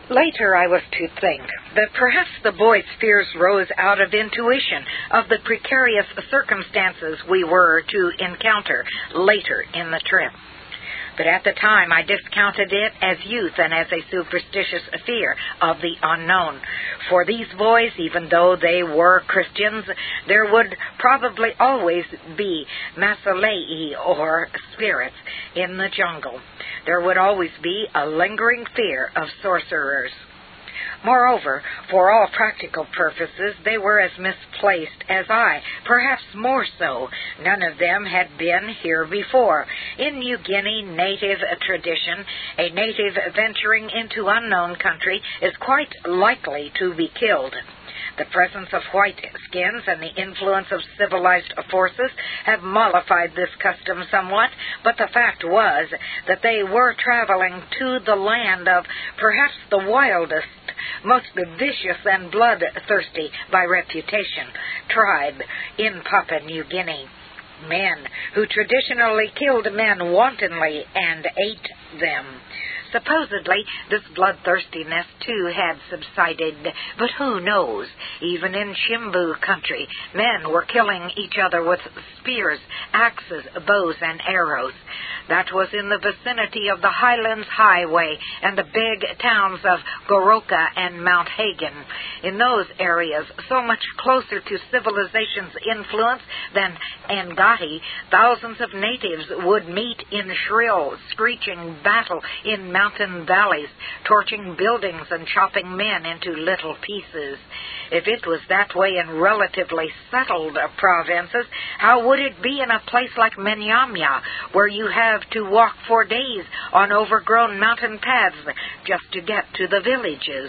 Later I was to think that perhaps the boys' fears rose out of intuition of the precarious circumstances we were to encounter later in the trip. But at the time I discounted it as youth and as a superstitious fear of the unknown. For these boys, even though they were Christians, there would probably always be masalei, or spirits, in the jungle. There would always be a lingering fear of sorcerers. Moreover, for all practical purposes, they were as misplaced as I, perhaps more so. None of them had been here before. In New Guinea native tradition, a native venturing into unknown country is quite likely to be killed. The presence of white skins and the influence of civilized forces have mollified this custom somewhat, but the fact was that they were traveling to the land of perhaps the wildest, most vicious and bloodthirsty by reputation tribe in Papua New Guinea. Men who traditionally killed men wantonly and ate them. Supposedly, this bloodthirstiness, too, had subsided, but who knows? Even in Chimbu country, men were killing each other with spears, axes, bows, and arrows. That was in the vicinity of the Highlands Highway and the big towns of Goroka and Mount Hagen. In those areas, so much closer to civilization's influence than Ngati, thousands of natives would meet in shrill, screeching battle in mountain valleys, torching buildings and chopping men into little pieces. If it was that way in relatively settled provinces, how would it be in a place like Menyamya, where you have to walk for days on overgrown mountain paths just to get to the villages?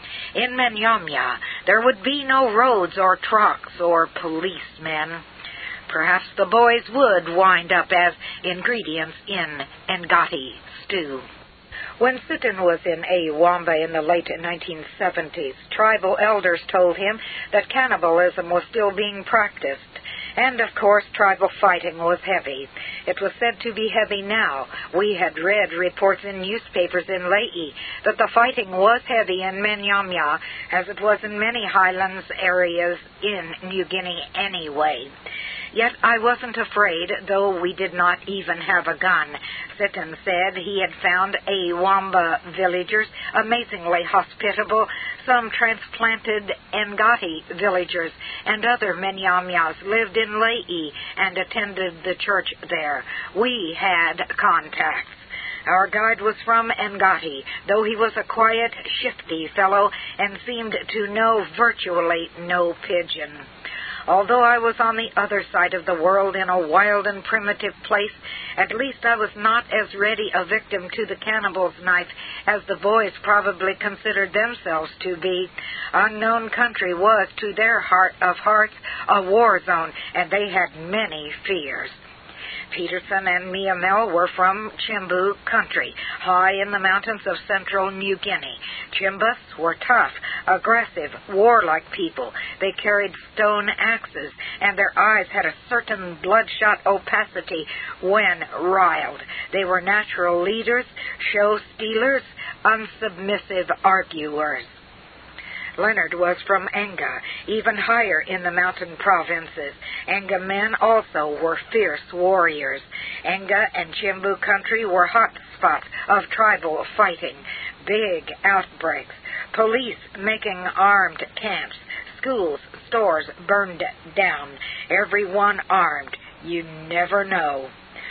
In Menyamya, there would be no roads or trucks or policemen. Perhaps the boys would wind up as ingredients in Ngati stew. When Sitten was in Awamba in the late 1970s, tribal elders told him that cannibalism was still being practiced. And, of course, tribal fighting was heavy. It was said to be heavy now. We had read reports in newspapers in Lae that the fighting was heavy in Menyamya, as it was in many highlands areas in New Guinea anyway. Yet I wasn't afraid, though we did not even have a gun. Sitten said he had found Awamba villagers amazingly hospitable, some transplanted Ngati villagers and other Menyamyas lived in Lae and attended the church there. We had contacts. Our guide was from Ngati, though he was a quiet, shifty fellow and seemed to know virtually no pidgin. Although I was on the other side of the world in a wild and primitive place, at least I was not as ready a victim to the cannibal's knife as the boys probably considered themselves to be. Unknown country was, to their heart of hearts, a war zone, and they had many fears. Peterson and Miamel were from Chimbu country, high in the mountains of central New Guinea. Chimbus were tough, aggressive, warlike people. They carried stone axes, and their eyes had a certain bloodshot opacity when riled. They were natural leaders, show-stealers, unsubmissive arguers. Leonard was from Enga, even higher in the mountain provinces. Enga men also were fierce warriors. Enga and Chimbu country were hot spots of tribal fighting, big outbreaks, police making armed camps, schools, stores burned down, everyone armed. You never know.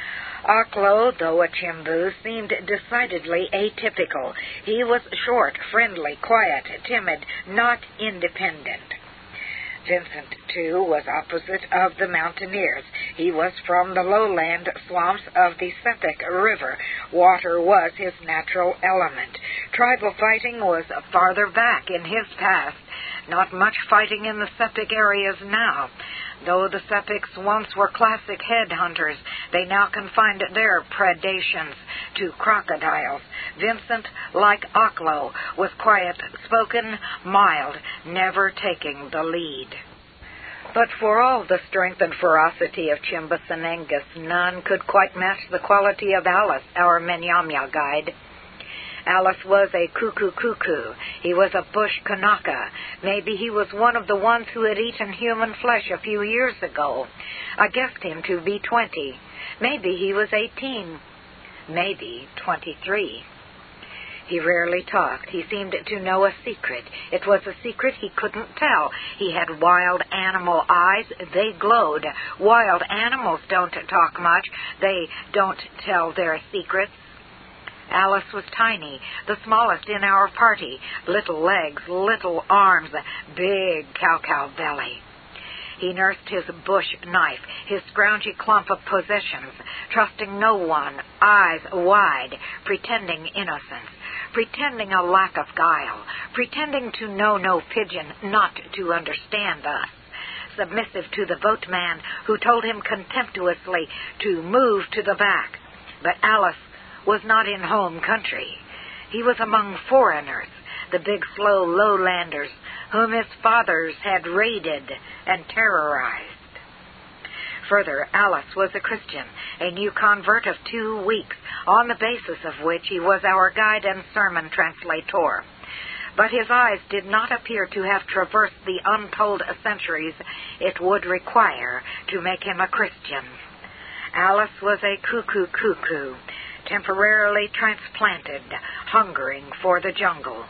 Aklo, though a Chimbu, seemed decidedly atypical. He was short, friendly, quiet, timid, not independent. Vincent, too, was opposite of the mountaineers. He was from the lowland swamps of the Sepik River. Water was his natural element. Tribal fighting was farther back in his past. Not much fighting in the Sepik areas now. Though the Sepiks once were classic headhunters, they now confined their predations to crocodiles. Vincent, like Aklo, was quiet-spoken, mild, never taking the lead. But for all the strength and ferocity of Chimbus and Angus, none could quite match the quality of Alice, our Menyamya guide. Alice was a cuckoo. He was a bush Kanaka. Maybe he was one of the ones who had eaten human flesh a few years ago. I guessed him to be 20. Maybe he was 18. Maybe 23. He rarely talked. He seemed to know a secret. It was a secret he couldn't tell. He had wild animal eyes. They glowed. Wild animals don't talk much. They don't tell their secrets. Alice was tiny, the smallest in our party. Little legs, little arms, big cow belly. He nursed his bush knife, his scroungy clump of possessions, trusting no one, eyes wide, pretending innocence, pretending a lack of guile, pretending to know no pigeon, not to understand us, submissive to the boatman who told him contemptuously to move to the back. But Alice was not in home country. He was among foreigners, the big, slow lowlanders whom his fathers had raided and terrorized. Further, Alice was a Christian, a new convert of 2 weeks, on the basis of which he was our guide and sermon translator. But his eyes did not appear to have traversed the untold centuries it would require to make him a Christian. Alice was a cuckoo, temporarily transplanted, hungering for the jungle.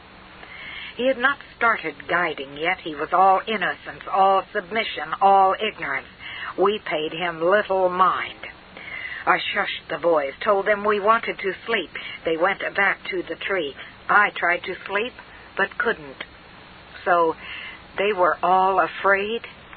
He had not started guiding yet. He was all innocence, all submission, all ignorance. We paid him little mind. I shushed the boys, told them we wanted to sleep. They went back to the tree. I tried to sleep, but couldn't. So they were all afraid.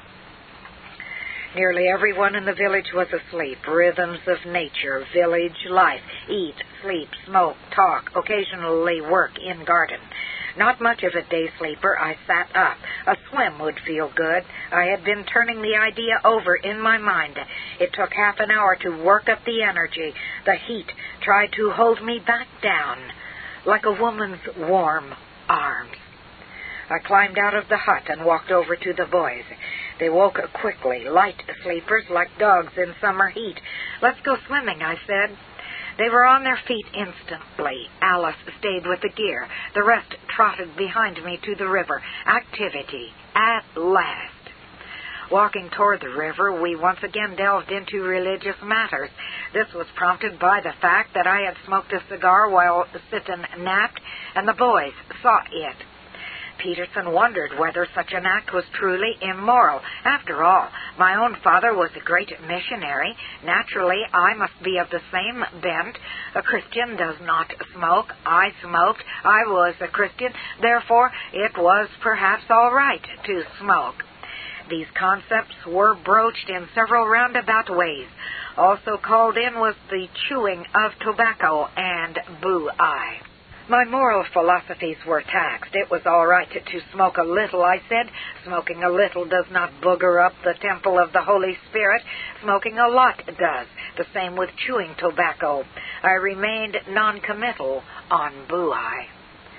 Nearly everyone in the village was asleep. Rhythms of nature, village life, eat, sleep, smoke, talk, occasionally work in garden. Not much of a day sleeper, I sat up. A swim would feel good. I had been turning the idea over in my mind. It took half an hour to work up the energy. The heat tried to hold me back down, like a woman's warm arms. I climbed out of the hut and walked over to the boys. They woke quickly, light sleepers like dogs in summer heat. "Let's go swimming," I said. They were on their feet instantly. Alice stayed with the gear. The rest trotted behind me to the river. Activity, at last. Walking toward the river, we once again delved into religious matters. This was prompted by the fact that I had smoked a cigar while Sitten napped, and the boys saw it. Peterson wondered whether such an act was truly immoral. After all, my own father was a great missionary. Naturally, I must be of the same bent. A Christian does not smoke. I smoked. I was a Christian. Therefore, it was perhaps all right to smoke. These concepts were broached in several roundabout ways. Also called in was the chewing of tobacco and boo-eye. My moral philosophies were taxed. It was all right to smoke a little, I said. Smoking a little does not booger up the temple of the Holy Spirit. Smoking a lot does. The same with chewing tobacco. I remained non-committal on boo-eye.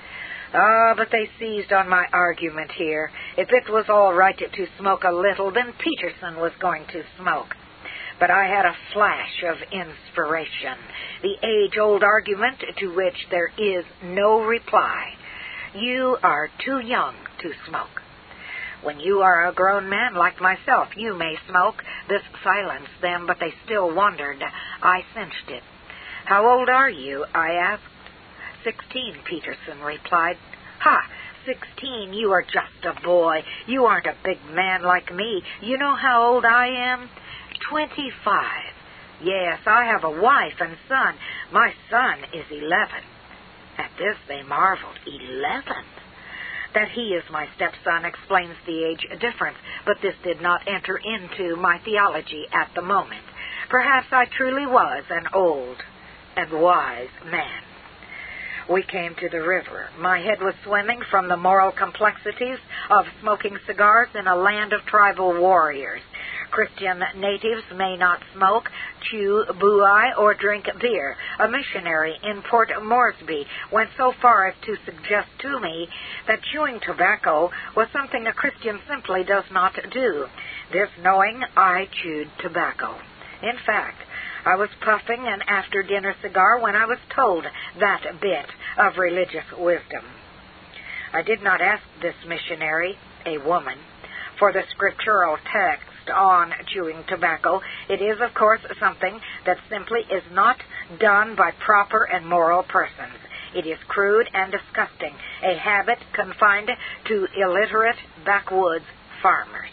But they seized on my argument here. If it was all right to smoke a little, then Peterson was going to smoke. But I had a flash of inspiration, the age-old argument to which there is no reply. You are too young to smoke. When you are a grown man like myself, you may smoke. This silenced them, but they still wondered. I cinched it. How old are you? I asked. 16, Peterson replied. Ha! 16, you are just a boy. You aren't a big man like me. You know how old I am? 25. Yes, I have a wife and son. My son is 11. At this they marveled. 11? That he is my stepson explains the age difference, but this did not enter into my theology at the moment. Perhaps I truly was an old and wise man. We came to the river. My head was swimming from the moral complexities of smoking cigars in a land of tribal warriors. Christian natives may not smoke, chew boo-eye, or drink beer. A missionary in Port Moresby went so far as to suggest to me that chewing tobacco was something a Christian simply does not do. This knowing, I chewed tobacco. In fact, I was puffing an after-dinner cigar when I was told that bit of religious wisdom. I did not ask this missionary, a woman, for the scriptural text on chewing tobacco. It is, of course, something that simply is not done by proper and moral persons. It is crude and disgusting, a habit confined to illiterate backwoods farmers.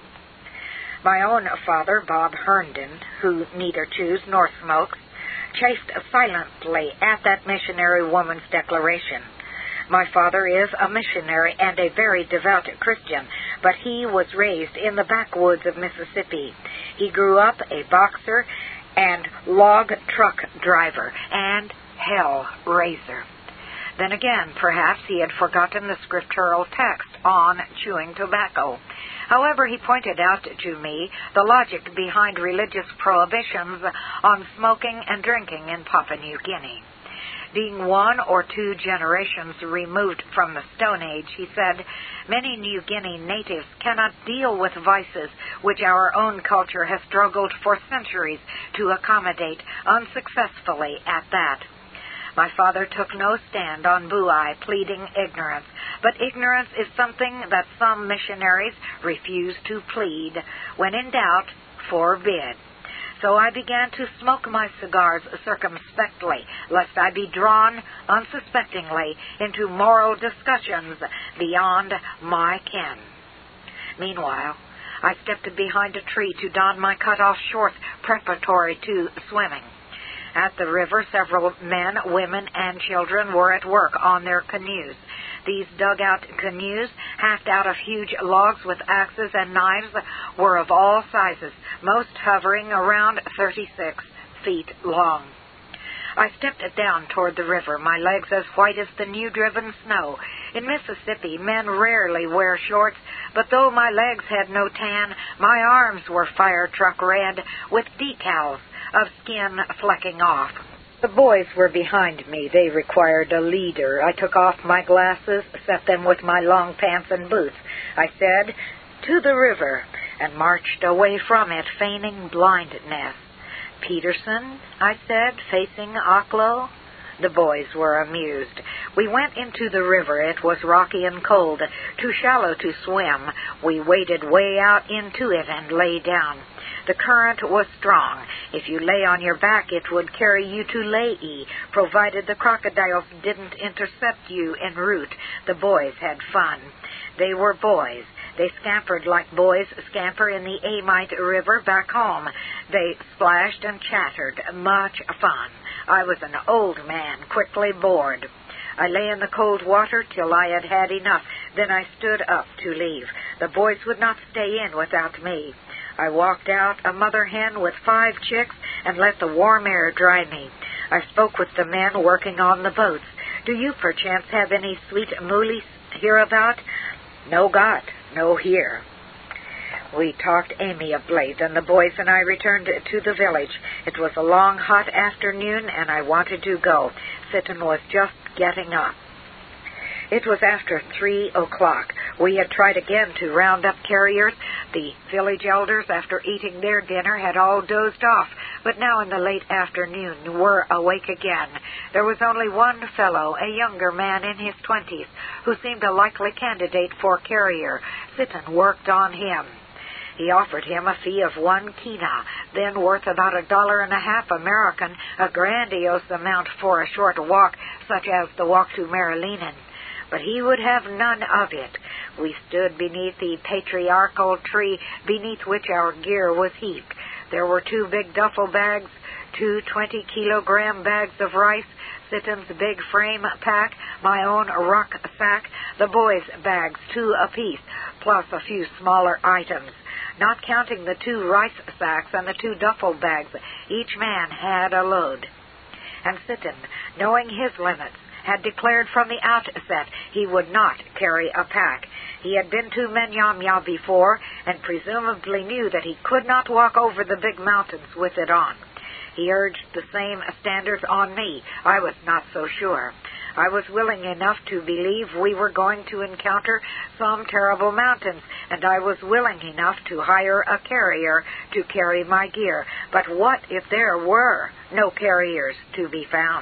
My own father, Bob Herndon, who neither chews nor smokes, chafed silently at that missionary woman's declaration. My father is a missionary and a very devout Christian, but he was raised in the backwoods of Mississippi. He grew up a boxer and log truck driver and hell raiser. Then again, perhaps he had forgotten the scriptural text on chewing tobacco. However, he pointed out to me the logic behind religious prohibitions on smoking and drinking in Papua New Guinea. Being 1 or 2 generations removed from the Stone Age, he said, many New Guinea natives cannot deal with vices which our own culture has struggled for centuries to accommodate, unsuccessfully at that. My father took no stand on Buai, pleading ignorance, but ignorance is something that some missionaries refuse to plead. When in doubt, forbid. So I began to smoke my cigars circumspectly, lest I be drawn unsuspectingly into moral discussions beyond my ken. Meanwhile, I stepped behind a tree to don my cut-off shorts preparatory to swimming. At the river, several men, women, and children were at work on their canoes. These dugout canoes, hacked out of huge logs with axes and knives, were of all sizes, most hovering around 36 feet long. I stepped down toward the river, my legs as white as the new-driven snow. In Mississippi, men rarely wear shorts, but though my legs had no tan, my arms were fire truck red, with decals of skin flecking off. The boys were behind me. They required a leader. I took off my glasses, set them with my long pants and boots. I said, "To the river," and marched away from it, feigning blindness. "Peterson," I said, facing Aklo. The boys were amused. We went into the river. It was rocky and cold, too shallow to swim. We waded way out into it and lay down. The current was strong. If you lay on your back, it would carry you to Lae, provided the crocodiles didn't intercept you en route. The boys had fun. They were boys. They scampered like boys scamper in the Amite River back home. They splashed and chattered. Much fun. I was an old man, quickly bored. I lay in the cold water till I had had enough. Then I stood up to leave. The boys would not stay in without me. I walked out, a mother hen with 5 chicks, and let the warm air dry me. I spoke with the men working on the boats. "Do you perchance have any sweet moolies hereabout?" "No got, no here." We talked amiably. Then the boys and I returned to the village. It was a long, hot afternoon, and I wanted to go. Sitten was just getting up. It was after 3 o'clock. We had tried again to round up carriers. The village elders, after eating their dinner, had all dozed off, but now in the late afternoon were awake again. There was only one fellow, a younger man in his 20s, who seemed a likely candidate for carrier. Sitten worked on him. He offered him a fee of 1 kina, then worth about $1.50 American, a grandiose amount for a short walk such as the walk to Marilenen. But he would have none of it. We stood beneath the patriarchal tree beneath which our gear was heaped. There were 2 big duffel bags, 2 20-kilogram bags of rice, Sitten's big frame pack, my own rucksack, the boys' bags, 2 apiece, plus a few smaller items. Not counting the 2 rice sacks and the 2 duffel bags, each man had a load. And Sitten, knowing his limits, had declared from the outset he would not carry a pack. He had been to Menyamya before, and presumably knew that he could not walk over the big mountains with it on. He urged the same standards on me. I was not so sure. I was willing enough to believe we were going to encounter some terrible mountains, and I was willing enough to hire a carrier to carry my gear. But what if there were no carriers to be found?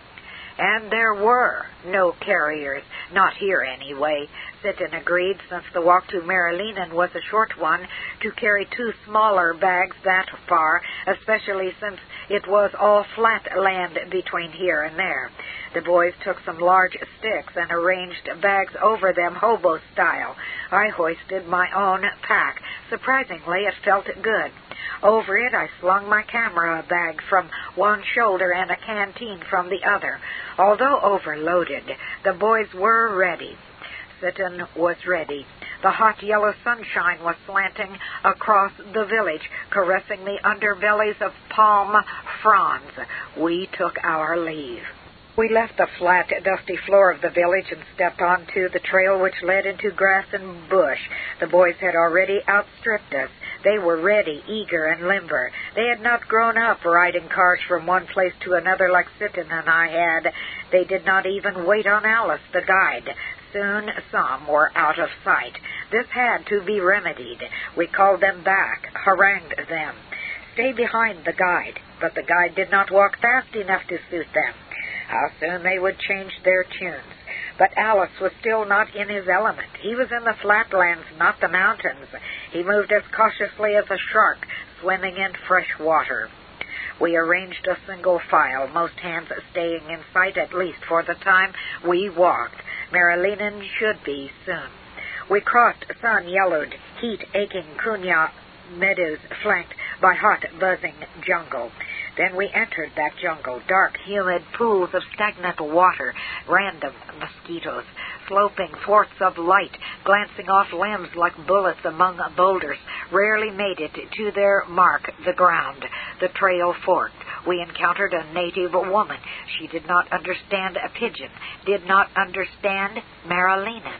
And there were no carriers, not here anyway. Sitten agreed, since the walk to Marilinen was a short one, to carry 2 smaller bags that far, especially since it was all flat land between here and there. The boys took some large sticks and arranged bags over them hobo style. I hoisted my own pack. Surprisingly, it felt good. Over it, I slung my camera bag from one shoulder and a canteen from the other. Although overloaded, the boys were ready. Sitten was ready. The hot yellow sunshine was slanting across the village, caressing the underbellies of palm fronds. We took our leave. We left the flat, dusty floor of the village and stepped onto the trail which led into grass and bush. The boys had already outstripped us. They were ready, eager, and limber. They had not grown up riding cars from one place to another like Sitten and I had. They did not even wait on Alice, the guide. Soon some were out of sight. This had to be remedied. We called them back, harangued them. Stay behind the guide. But the guide did not walk fast enough to suit them. How soon they would change their tunes. But Alice was still not in his element. He was in the flatlands, not the mountains. He moved as cautiously as a shark swimming in fresh water. We arranged a single file, most hands staying in sight at least for the time we walked. Marilinen should be soon. We crossed sun-yellowed, heat-aching Kunya meadows flanked by hot, buzzing jungle. Then we entered that jungle, dark, humid pools of stagnant water, random mosquitoes, sloping thwarts of light, glancing off limbs like bullets among boulders, rarely made it to their mark, the ground. The trail forked. We encountered a native woman. She did not understand a pigeon, did not understand Marilinen.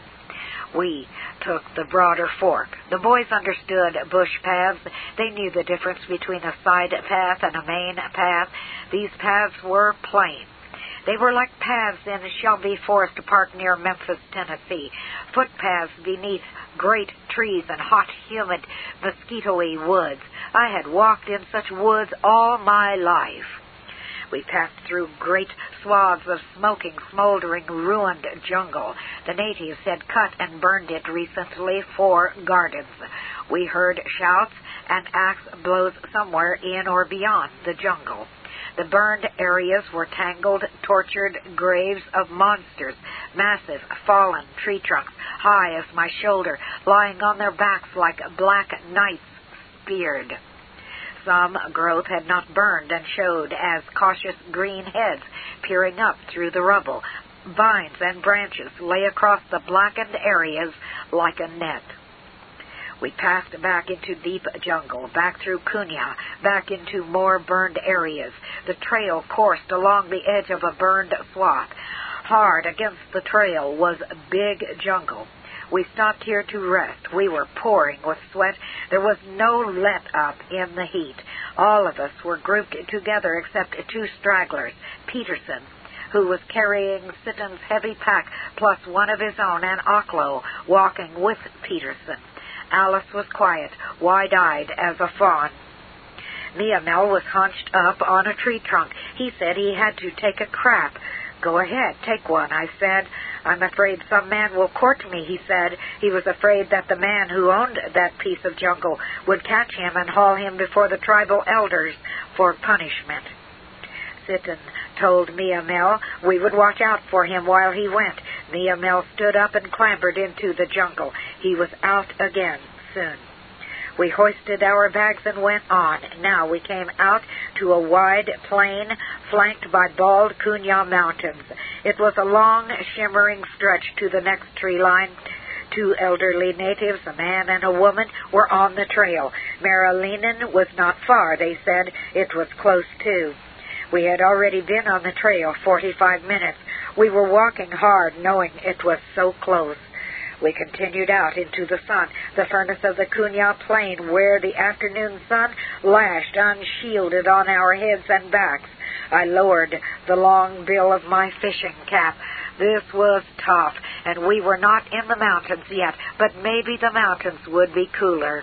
We took the broader fork. The boys understood bush paths. They knew the difference between a side path and a main path. These paths were plain. They were like paths in Shelby Forest Park near Memphis, Tennessee, footpaths beneath great trees and hot, humid, mosquito-y woods. I had walked in such woods all my life. We passed through great swaths of smoking, smoldering, ruined jungle. The natives had cut and burned it recently for gardens. We heard shouts and axe blows somewhere in or beyond the jungle. The burned areas were tangled, tortured graves of monsters, massive, fallen tree trunks, high as my shoulder, lying on their backs like black knights speared. Some growth had not burned and showed as cautious green heads peering up through the rubble. Vines and branches lay across the blackened areas like a net. We passed back into deep jungle, back through Kunya, back into more burned areas. The trail coursed along the edge of a burned swath. Hard against the trail was big jungle. We stopped here to rest. We were pouring with sweat. There was no let-up in the heat. All of us were grouped together except 2 stragglers. Peterson, who was carrying Sitten's heavy pack, plus one of his own, and Aklo, walking with Peterson. Alice was quiet, wide-eyed as a fawn. Miamel was hunched up on a tree trunk. He said he had to take a crap. Go ahead, take one, I said. I'm afraid some man will court me, he said. He was afraid that the man who owned that piece of jungle would catch him and haul him before the tribal elders for punishment. Sitten told Miamel we would watch out for him while he went. Miamel stood up and clambered into the jungle. He was out again soon. We hoisted our bags and went on. Now we came out to a wide plain flanked by bald Kunya mountains. It was a long, shimmering stretch to the next tree line. 2 elderly natives, a man and a woman, were on the trail. Marilinen was not far, they said. It was close, too. We had already been on the trail 45 minutes. We were walking hard, knowing it was so close. We continued out into the sun, the furnace of the Kunya plain, where the afternoon sun lashed unshielded on our heads and backs. I lowered the long bill of my fishing cap. This was tough, and we were not in the mountains yet, but maybe the mountains would be cooler.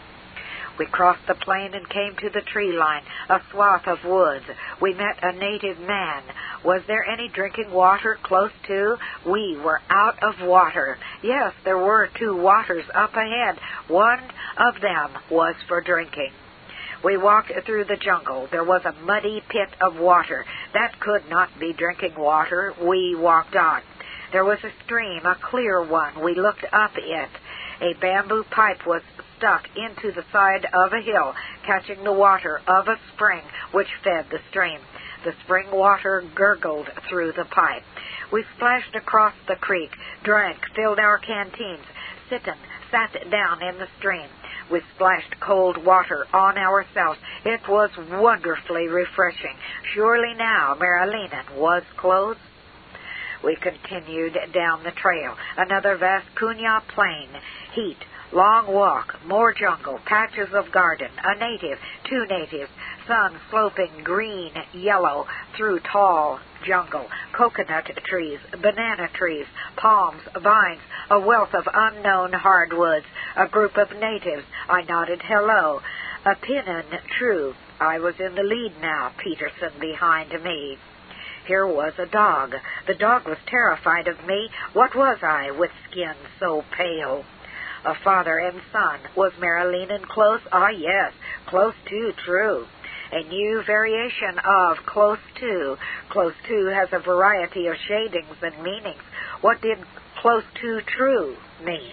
We crossed the plain and came to the tree line, a swath of woods. We met a native man. Was there any drinking water close to? We were out of water. Yes, there were 2 waters up ahead. One of them was for drinking. We walked through the jungle. There was a muddy pit of water. That could not be drinking water. We walked on. There was a stream, a clear one. We looked up it. A bamboo pipe was stuck into the side of a hill, catching the water of a spring which fed the stream. The spring water gurgled through the pipe. We splashed across the creek, drank, filled our canteens. Sitten sat down in the stream. We splashed cold water on ourselves. It was wonderfully refreshing. Surely now Marilinen was close. We continued down the trail. Another vast Kunya plain. Heat, long walk, more jungle, patches of garden, a native, 2 natives, sun sloping green, yellow through tall jungle, coconut trees, banana trees, palms, vines, a wealth of unknown hardwoods, a group of natives. I nodded hello. A pinnon, true. I was in the lead now, Peterson behind me. Here was a dog. The dog was terrified of me. What was I, with skin so pale? A father and son. Was Marilinen close? Ah, yes. Close to, true. A new variation of close to. Close to has a variety of shadings and meanings. What did close to true mean?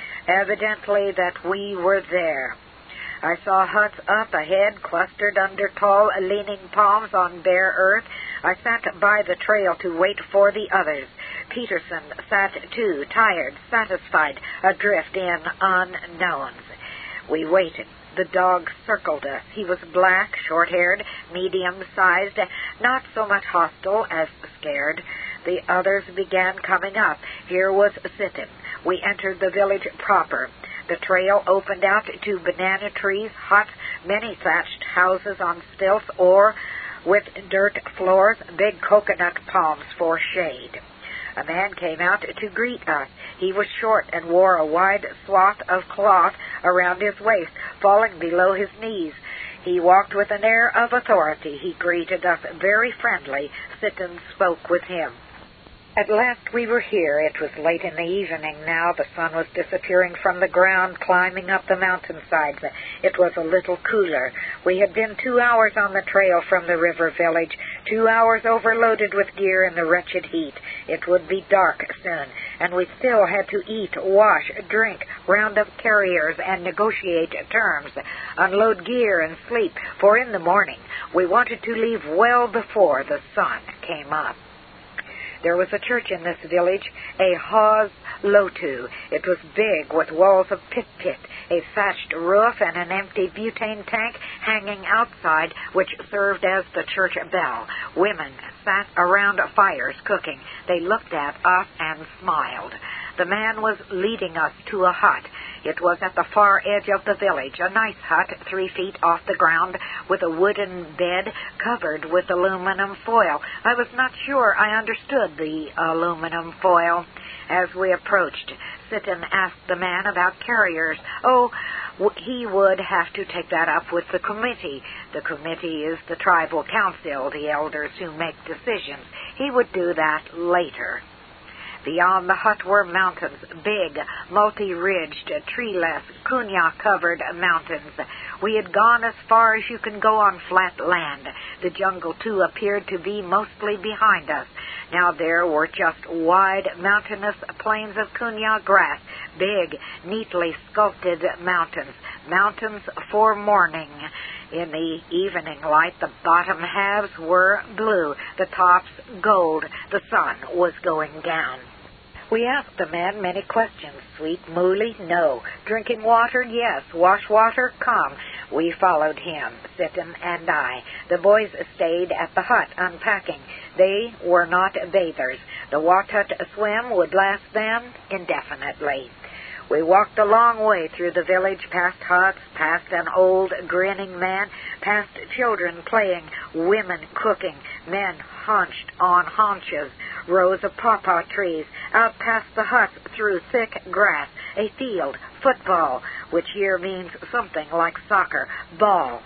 Evidently that we were there. I saw huts up ahead, clustered under tall, leaning palms on bare earth. I sat by the trail to wait for the others. Peterson sat too, tired, satisfied, adrift in unknowns. We waited. The dog circled us. He was black, short-haired, medium-sized, not so much hostile as scared. The others began coming up. Here was Sitten. We entered the village proper. The trail opened out to banana trees, huts, many thatched houses on stilts or with dirt floors, big coconut palms for shade. A man came out to greet us. He was short and wore a wide swath of cloth around his waist, falling below his knees. He walked with an air of authority. He greeted us very friendly. Sitten spoke with him. At last we were here. It was late in the evening now. The sun was disappearing from the ground, climbing up the mountainsides. It was a little cooler. We had been 2 hours on the trail from the river village, 2 hours overloaded with gear in the wretched heat. It would be dark soon, and we still had to eat, wash, drink, round up carriers, and negotiate terms, unload gear and sleep, for in the morning we wanted to leave well before the sun came up. There was a church in this village, a Haz Lotu. It was big, with walls of pit, a thatched roof, and an empty butane tank hanging outside, which served as the church bell. Women sat around fires cooking. They looked at us and smiled. The man was leading us to a hut. It was at the far edge of the village, a nice hut 3 feet off the ground, with a wooden bed covered with aluminum foil. I was not sure I understood the aluminum foil. As we approached, Sitten asked the man about carriers. Oh, he would have to take that up with the committee. The committee is the tribal council, the elders who make decisions. He would do that later. Beyond the hut were mountains, big, multi-ridged, treeless, kunya-covered mountains. We had gone as far as you can go on flat land. The jungle, too, appeared to be mostly behind us. Now there were just wide, mountainous plains of kunya grass, big, neatly sculpted mountains, mountains for morning. In the evening light, the bottom halves were blue, the tops gold. The sun was going down. We asked the man many questions. Sweet mooly? No. Drinking water? Yes. Wash water? Come. We followed him, Sitten and I. The boys stayed at the hut, unpacking. They were not bathers. The Watut swim would last them indefinitely. We walked a long way through the village, past huts, past an old grinning man, past children playing, women cooking, men hunched on haunches, rows of pawpaw trees, out past the huts through thick grass, a field, football, which here means something like soccer, ball,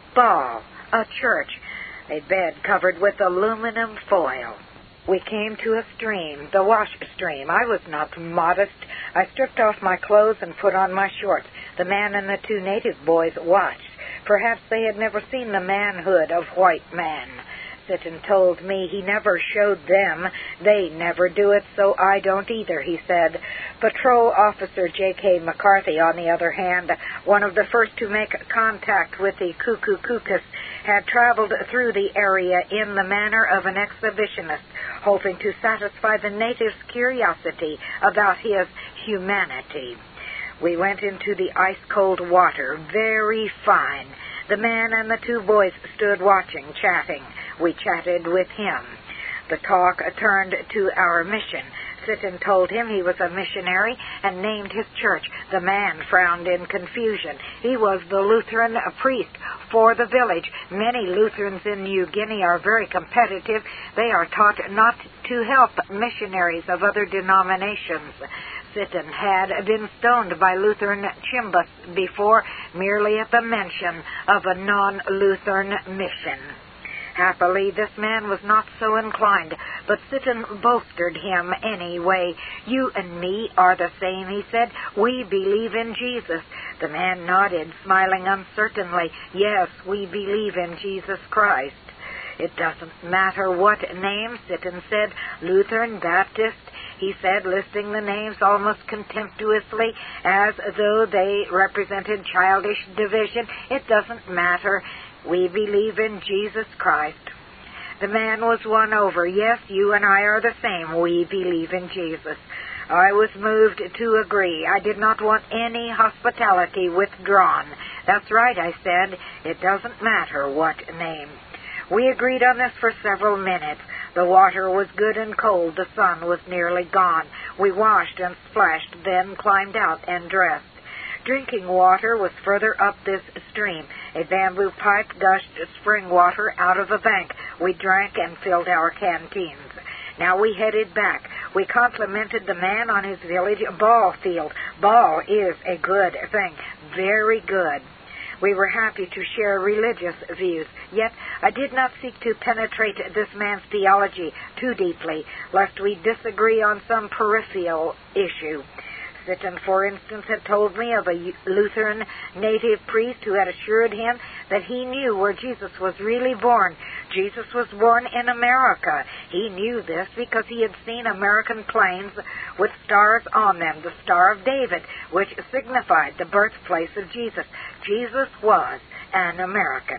a church, a bed covered with aluminum foil. We came to a stream, the wash stream. I was not modest. I stripped off my clothes and put on my shorts. The man and the two native boys watched. Perhaps they had never seen the manhood of white man. Sitton told me he never showed them. They never do it, so I don't either, he said. Patrol Officer J.K. McCarthy, on the other hand, one of the first to make contact with the Kukukukus, had traveled through the area in the manner of an exhibitionist, hoping to satisfy the natives' curiosity about his humanity. We went into the ice-cold water, very fine. The man and the two boys stood watching, chatting. We chatted with him. The talk turned to our mission. Sitton told him he was a missionary and named his church. The man frowned in confusion. He was the Lutheran priest for the village. Many Lutherans in New Guinea are very competitive. They are taught not to help missionaries of other denominations. Sitton had been stoned by Lutheran Chimbas before, merely at the mention of a non-Lutheran mission. Happily, this man was not so inclined, but Sitton bolstered him anyway. You and me are the same, he said. We believe in Jesus. The man nodded, smiling uncertainly. Yes, we believe in Jesus Christ. It doesn't matter what name, Sitton said. Lutheran, Baptist, he said, listing the names almost contemptuously, as though they represented childish division. It doesn't matter. We believe in Jesus Christ. The man was won over. Yes, you and I are the same. We believe in Jesus. I was moved to agree. I did not want any hospitality withdrawn. That's right, I said. It doesn't matter what name. We agreed on this for several minutes. The water was good and cold. The sun was nearly gone. We washed and splashed, then climbed out and dressed. Drinking water was further up this stream. A bamboo pipe gushed spring water out of a bank. We drank and filled our canteens. Now we headed back. We complimented the man on his village ball field. Ball is a good thing. Very good. We were happy to share religious views, yet I did not seek to penetrate this man's theology too deeply, lest we disagree on some peripheral issue. Sitton, for instance, had told me of a Lutheran native priest who had assured him that he knew where Jesus was really born. Jesus was born in America. He knew this because he had seen American planes with stars on them, the Star of David, which signified the birthplace of Jesus. Jesus was an American.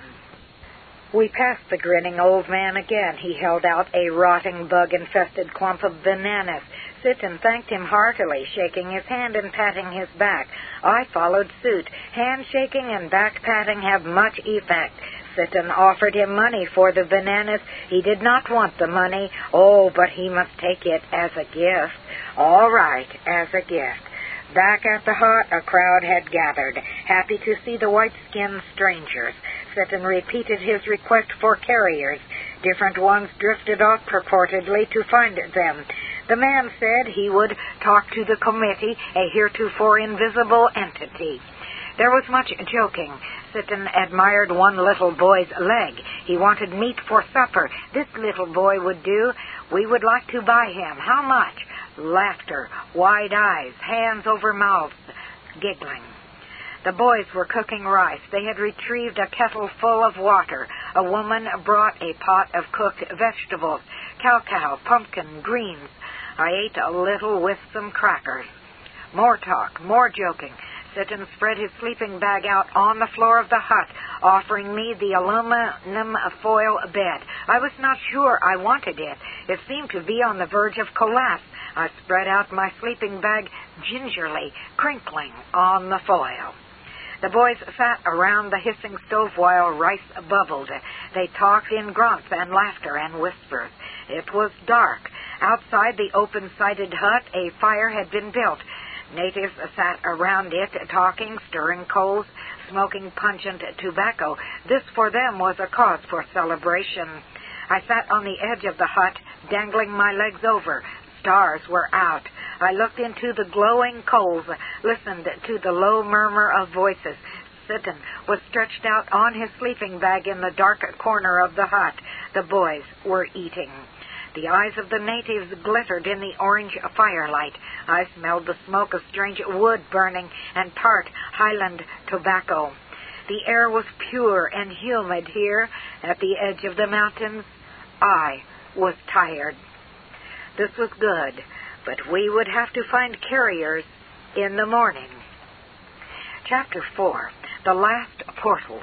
We passed the grinning old man again. He held out a rotting, bug-infested clump of bananas. Sitton thanked him heartily, shaking his hand and patting his back. I followed suit. Handshaking and back-patting have much effect. Sitton offered him money for the bananas. He did not want the money. Oh, but he must take it as a gift. All right, as a gift. Back at the hut, a crowd had gathered, happy to see the white-skinned strangers. Sitton repeated his request for carriers. Different ones drifted off purportedly to find them. The man said he would talk to the committee, a heretofore invisible entity. There was much joking. Sitton admired one little boy's leg. He wanted meat for supper. This little boy would do. We would like to buy him. How much? Laughter, wide eyes, hands over mouths, giggling. The boys were cooking rice. They had retrieved a kettle full of water. A woman brought a pot of cooked vegetables, cacao, pumpkin, greens. I ate a little with some crackers. More talk, more joking. Sitton spread his sleeping bag out on the floor of the hut, offering me the aluminum foil bed. I was not sure I wanted it. It seemed to be on the verge of collapse. I spread out my sleeping bag gingerly, crinkling on the foil. The boys sat around the hissing stove while rice bubbled. They talked in grunts and laughter and whispers. It was dark. Outside the open-sided hut, a fire had been built. Natives sat around it, talking, stirring coals, smoking pungent tobacco. This for them was a cause for celebration. I sat on the edge of the hut, dangling my legs over. Stars were out. I looked into the glowing coals, listened to the low murmur of voices. Sitten was stretched out on his sleeping bag in the dark corner of the hut. The boys were eating. The eyes of the natives glittered in the orange firelight. I smelled the smoke of strange wood burning and tart Highland tobacco. The air was pure and humid here at the edge of the mountains. I was tired. This was good, but we would have to find carriers in the morning. Chapter 4. The Last Portal.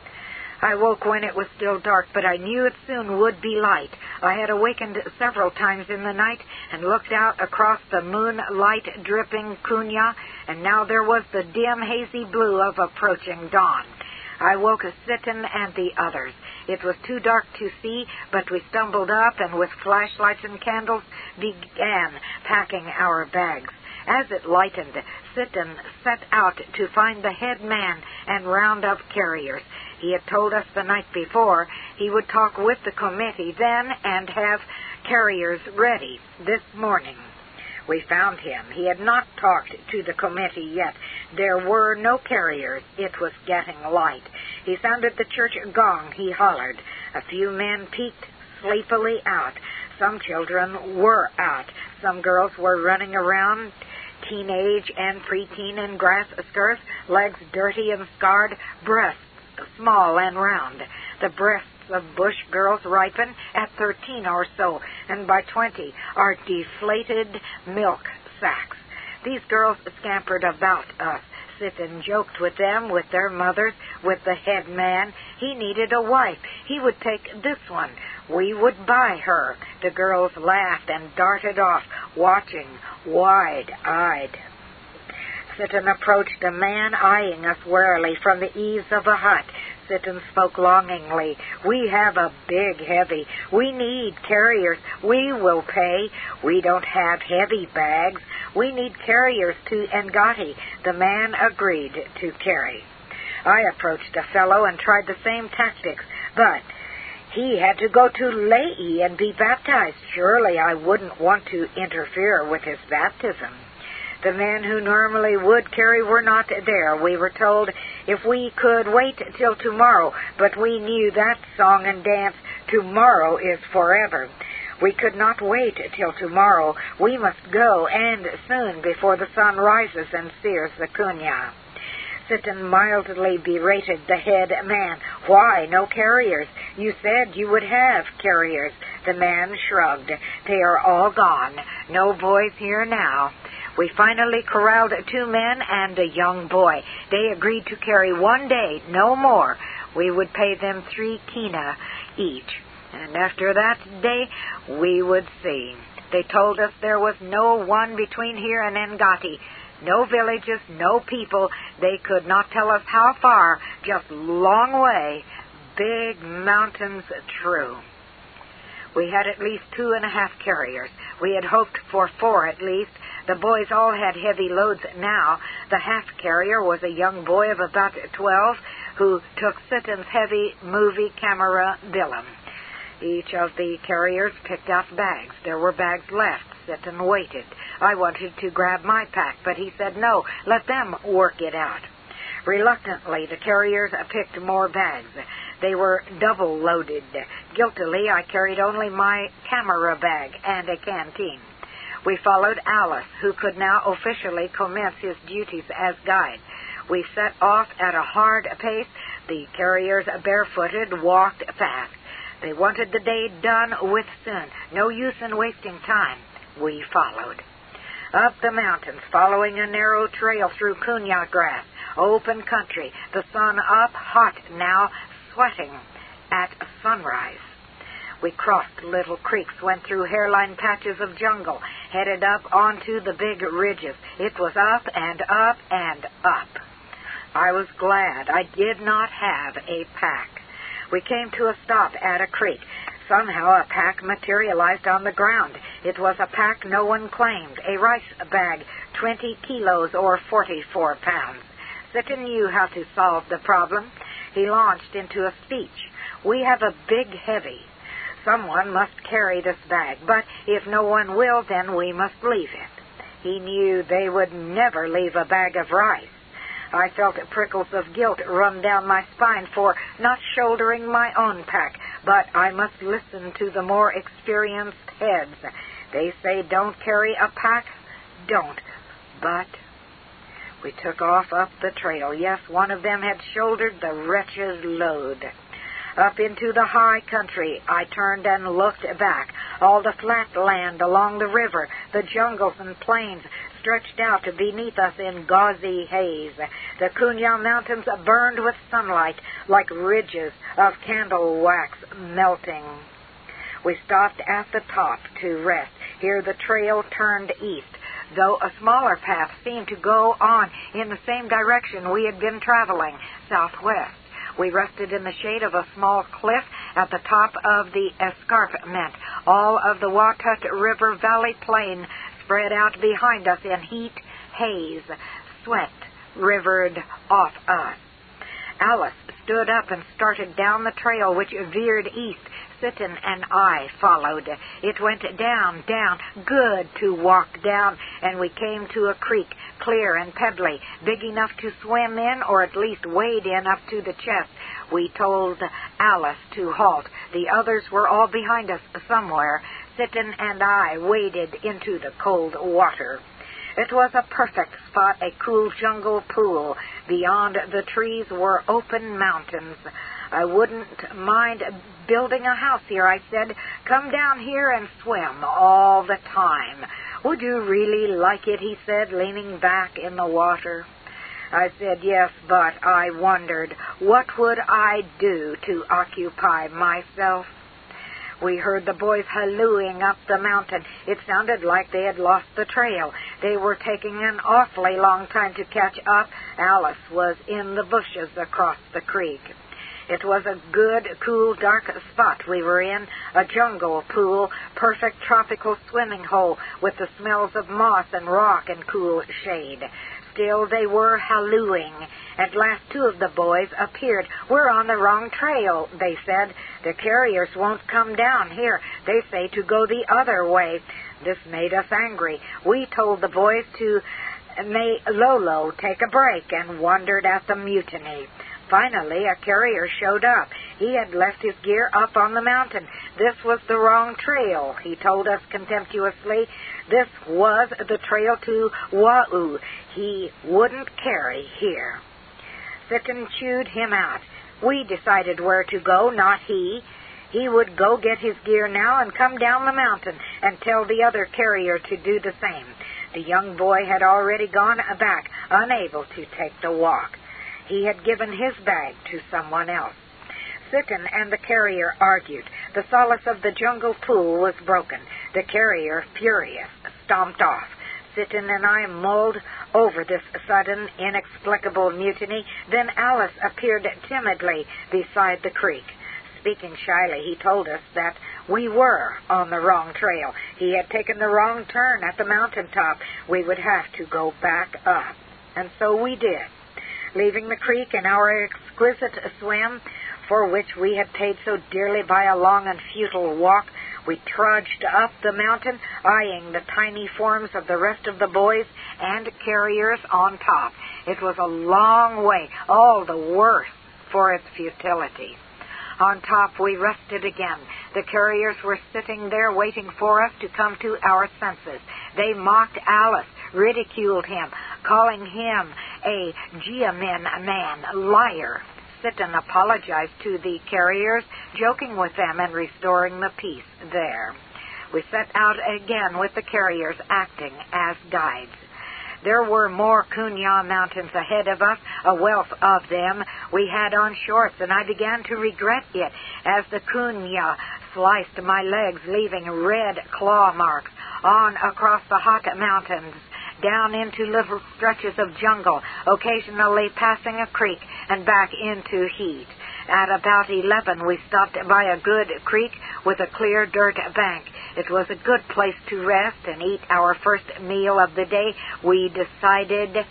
I woke when it was still dark, but I knew it soon would be light. I had awakened several times in the night and looked out across the moonlight-dripping Kunya, and now there was the dim, hazy blue of approaching dawn. I woke Sitten and the others. It was too dark to see, but we stumbled up and with flashlights and candles began packing our bags. As it lightened, Sitten set out to find the head man and round up carriers. He had told us the night before he would talk with the committee then and have carriers ready this morning. We found him. He had not talked to the committee yet. There were no carriers. It was getting light. He sounded the church gong. He hollered. A few men peeked sleepily out. Some children were out. Some girls were running around, teenage and preteen in grass skirts, legs dirty and scarred, breasts small and round. The breasts of bush girls ripen at 13 or so, and by 20 are deflated milk sacks. These girls scampered about us. Sitten joked with them, with their mothers, with the head man. He needed a wife. He would take this one. We would buy her. The girls laughed and darted off, watching, wide-eyed. Sitten approached a man eyeing us warily from the eaves of a hut. Sitten spoke longingly. We have a big heavy. We need carriers. We will pay. We don't have heavy bags. We need carriers to Engati. The man agreed to carry. I approached a fellow and tried the same tactics, but he had to go to Lei and be baptized. Surely I wouldn't want to interfere with his baptism. The men who normally would carry were not there. We were told if we could wait till tomorrow, but we knew that song and dance, tomorrow is forever. We could not wait till tomorrow. We must go, and soon, before the sun rises and sears the Kunya. Sitten mildly berated the head man. Why no carriers? You said you would have carriers. The man shrugged. They are all gone. No boys here now. We finally corralled 2 men and a young boy. They agreed to carry 1 day, no more. We would pay them 3 kina each. And after that day, we would see. They told us there was no one between here and Engati. No villages, no people. They could not tell us how far, just long way. Big mountains true. We had at least 2.5 carriers. We had hoped for 4 at least. The boys all had heavy loads now. The half-carrier was a young boy of about 12 who took Sitten's heavy movie camera Billum. Each of the carriers picked out bags. There were bags left. Sitten waited. I wanted to grab my pack, but he said no, let them work it out. Reluctantly, the carriers picked more bags. They were double-loaded. Guiltily, I carried only my camera bag and a canteen. We followed Alice, who could now officially commence his duties as guide. We set off at a hard pace. The carriers, barefooted, walked fast. They wanted the day done with soon. No use in wasting time. We followed. Up the mountains, following a narrow trail through kunya grass, open country, the sun up, hot now, sweating at sunrise. We crossed little creeks, went through hairline patches of jungle, headed up onto the big ridges. It was up and up and up. I was glad I did not have a pack. We came to a stop at a creek. Somehow a pack materialized on the ground. It was a pack no one claimed, a rice bag, 20 kilos or 44 pounds. Sitten knew how to solve the problem. He launched into a speech. We have a big heavy. Someone must carry this bag, but if no one will, then we must leave it. He knew they would never leave a bag of rice. I felt prickles of guilt run down my spine for not shouldering my own pack, but I must listen to the more experienced heads. They say don't carry a pack, don't. But we took off up the trail. Yes, one of them had shouldered the wretch's load. Up into the high country, I turned and looked back. All the flat land along the river, the jungles and plains stretched out beneath us in gauzy haze. The Kunya Mountains burned with sunlight like ridges of candle wax melting. We stopped at the top to rest. Here the trail turned east, though a smaller path seemed to go on in the same direction we had been traveling, southwest. We rested in the shade of a small cliff at the top of the escarpment. All of the Watut River Valley plain spread out behind us in heat, haze, sweat rivered off us. Alice stood up and started down the trail, which veered east. Sitten and I followed. It went down, good to walk down, and we came to a creek, clear and pebbly, big enough to swim in or at least wade in up to the chest. We told Alice to halt. The others were all behind us somewhere. Sitten and I waded into the cold water. It was a perfect spot, a cool jungle pool. Beyond the trees were open mountains. I wouldn't mind building a house here, I said. Come down here and swim all the time. Would you really like it, he said, leaning back in the water. I said yes, but I wondered, what would I do to occupy myself? We heard the boys hallooing up the mountain. It sounded like they had lost the trail. They were taking an awfully long time to catch up. Alice was in the bushes across the creek. It was a good, cool, dark spot we were in, a jungle pool, perfect tropical swimming hole with the smells of moss and rock and cool shade. Still, they were hallooing. At last, two of the boys appeared. We're on the wrong trail, they said. The carriers won't come down here. They say to go the other way. This made us angry. We told the boys to make Lolo take a break and wondered at the mutiny. Finally, a carrier showed up. He had left his gear up on the mountain. This was the wrong trail, he told us contemptuously. This was the trail to Wa'u. He wouldn't carry here. Sitten chewed him out. We decided where to go, not he. He would go get his gear now and come down the mountain and tell the other carrier to do the same. The young boy had already gone back, unable to take the walk. He had given his bag to someone else. Sitten and the carrier argued. The solace of the jungle pool was broken. The carrier, furious, stomped off. Sitten and I mulled over this sudden, inexplicable mutiny. Then Alice appeared timidly beside the creek. Speaking shyly, he told us that we were on the wrong trail. He had taken the wrong turn at the mountaintop. We would have to go back up. And so we did. Leaving the creek and our exquisite swim, for which we had paid so dearly by a long and futile walk, we trudged up the mountain, eyeing the tiny forms of the rest of the boys and carriers on top. It was a long way, all the worse for its futility. On top we rested again. The carriers were sitting there waiting for us to come to our senses. They mocked Alice, ridiculed him, calling him a Jiamin man, liar. Sitten apologized to the carriers, joking with them and restoring the peace there. We set out again with the carriers acting as guides. There were more Kunya mountains ahead of us, a wealth of them. We had on shorts, and I began to regret it as the Kunya sliced my legs, leaving red claw marks on across the hot mountains, down into little stretches of jungle, occasionally passing a creek and back into heat. At about 11, we stopped by a good creek with a clear dirt bank. It was a good place to rest and eat our first meal of the day. We decided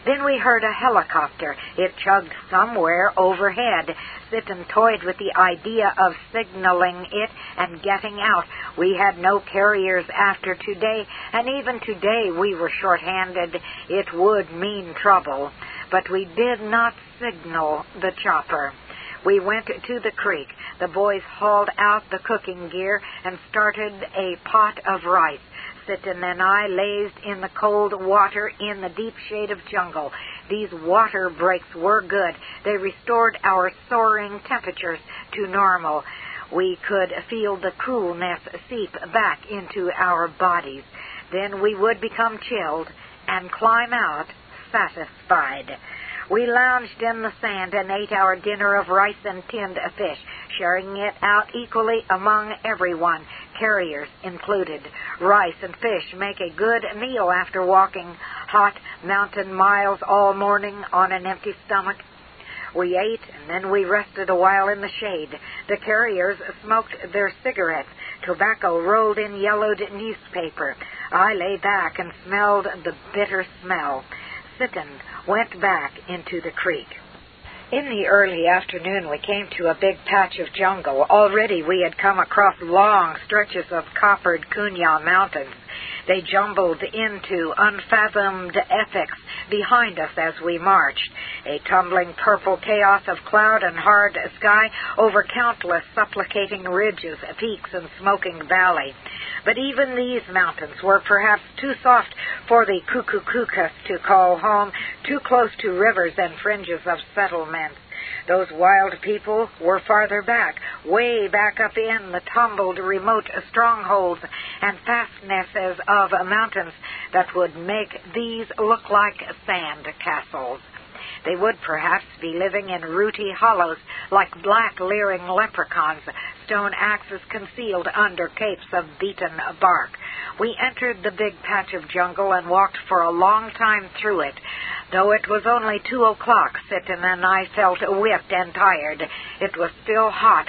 Then we heard a helicopter. It chugged somewhere overhead. Sitten toyed with the idea of signaling it and getting out. We had no carriers after today, and even today we were short-handed. It would mean trouble. But we did not signal the chopper. We went to the creek. The boys hauled out the cooking gear and started a pot of rice. Sitten and I lazed in the cold water in the deep shade of jungle. These water breaks were good. They restored our soaring temperatures to normal. We could feel the coolness seep back into our bodies. Then we would become chilled and climb out satisfied. We lounged in the sand and ate our dinner of rice and tinned fish, sharing it out equally among everyone, carriers included. Rice and fish make a good meal after walking hot mountain miles all morning on an empty stomach. We ate, and then we rested a while in the shade. The carriers smoked their cigarettes. Tobacco rolled in yellowed newspaper. I lay back and smelled the bitter smell. Sitten went back into the creek. In the early afternoon, we came to a big patch of jungle. Already we had come across long stretches of coppered Kunya mountains. They jumbled into unfathomed epics behind us as we marched, a tumbling purple chaos of cloud and hard sky over countless supplicating ridges, peaks, and smoking valley. But even these mountains were perhaps too soft for the Kukukukas to call home, too close to rivers and fringes of settlements. Those wild people were farther back, way back up in the tumbled remote strongholds and fastnesses of mountains that would make these look like sand castles. They would perhaps be living in rooty hollows like black leering leprechauns, stone axes concealed under capes of beaten bark. We entered the big patch of jungle and walked for a long time through it. Though it was only 2 o'clock, Sitten and I felt whipped and tired. It was still hot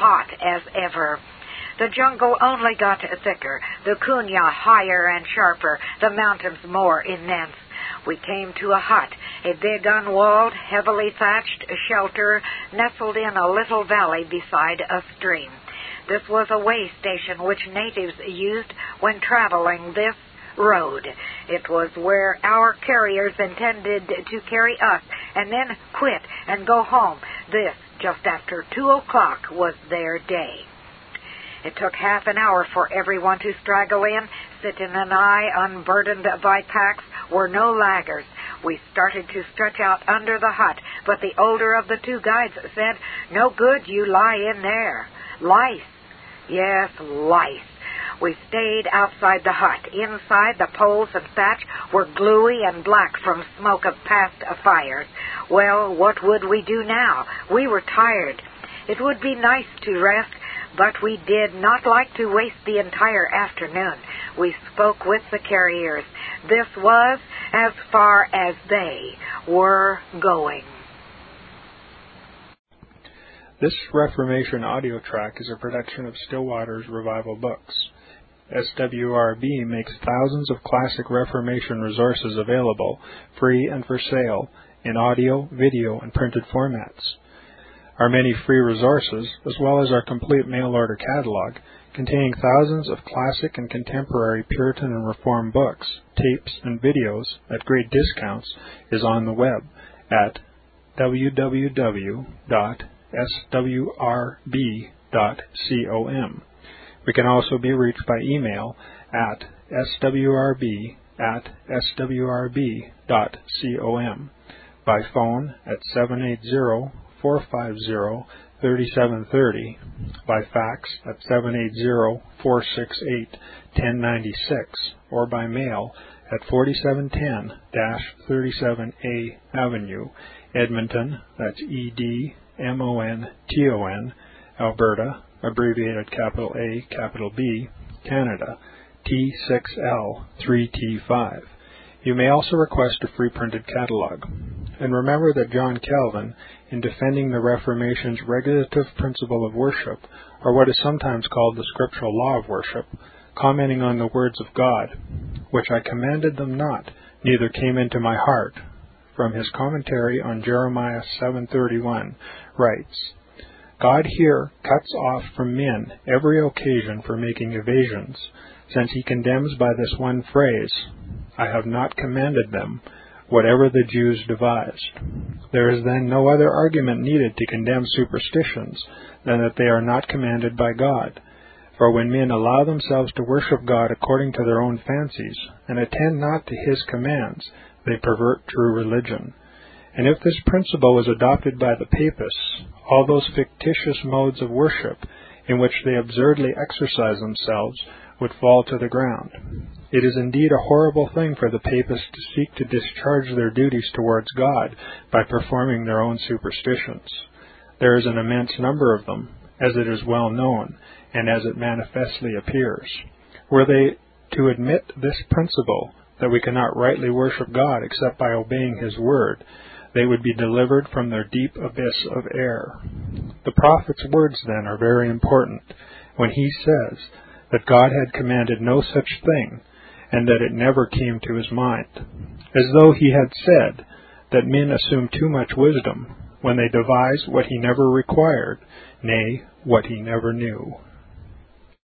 as ever. The jungle only got thicker, the Kunya higher and sharper, the mountains more immense. We came to a hut, a big unwalled, heavily thatched shelter nestled in a little valley beside a stream. This was a way station which natives used when traveling this road. It was where our carriers intended to carry us and then quit and go home. This, just after 2 o'clock, was their day. It took half an hour for everyone to straggle in. Sitten and I, unburdened by packs, were no laggers. We started to stretch out under the hut, but the older of the two guides said, "No good you lie in there. Lice." Yes, lice. We stayed outside the hut. Inside, the poles and thatch were gluey and black from smoke of past fires. Well, what would we do now? We were tired. It would be nice to rest, but we did not like to waste the entire afternoon. We spoke with the carriers. This was as far as they were going. This Reformation audio track is a production of Stillwater's Revival Books. SWRB makes thousands of classic Reformation resources available, free and for sale, in audio, video, and printed formats. Our many free resources, as well as our complete mail-order catalog, containing thousands of classic and contemporary Puritan and Reformed books, tapes, and videos at great discounts, is on the web at www.swrb.com. We can also be reached by email at swrb@swrb.com, by phone at 780-450-3730, by fax at 780-468-1096, or by mail at 4710-37A Avenue, Edmonton, that's Edmonton, Alberta, abbreviated capital A, capital B, Canada, T6L3T5. You may also request a free printed catalog. And remember that John Calvin, in defending the Reformation's regulative principle of worship, or what is sometimes called the scriptural law of worship, commenting on the words of God, "Which I commanded them not, neither came into my heart," from his commentary on Jeremiah 7:31, writes, God here cuts off from men every occasion for making evasions, since he condemns by this one phrase, I have not commanded them, whatever the Jews devised. There is then no other argument needed to condemn superstitions than that they are not commanded by God. For when men allow themselves to worship God according to their own fancies, and attend not to his commands, they pervert true religion. And if this principle was adopted by the papists, all those fictitious modes of worship in which they absurdly exercise themselves would fall to the ground. It is indeed a horrible thing for the papists to seek to discharge their duties towards God by performing their own superstitions. There is an immense number of them, as it is well known, and as it manifestly appears. Were they to admit this principle, that we cannot rightly worship God except by obeying his word, they would be delivered from their deep abyss of error. The prophet's words, then, are very important, when he says that God had commanded no such thing, and that it never came to his mind, as though he had said that men assume too much wisdom when they devise what he never required, nay, what he never knew.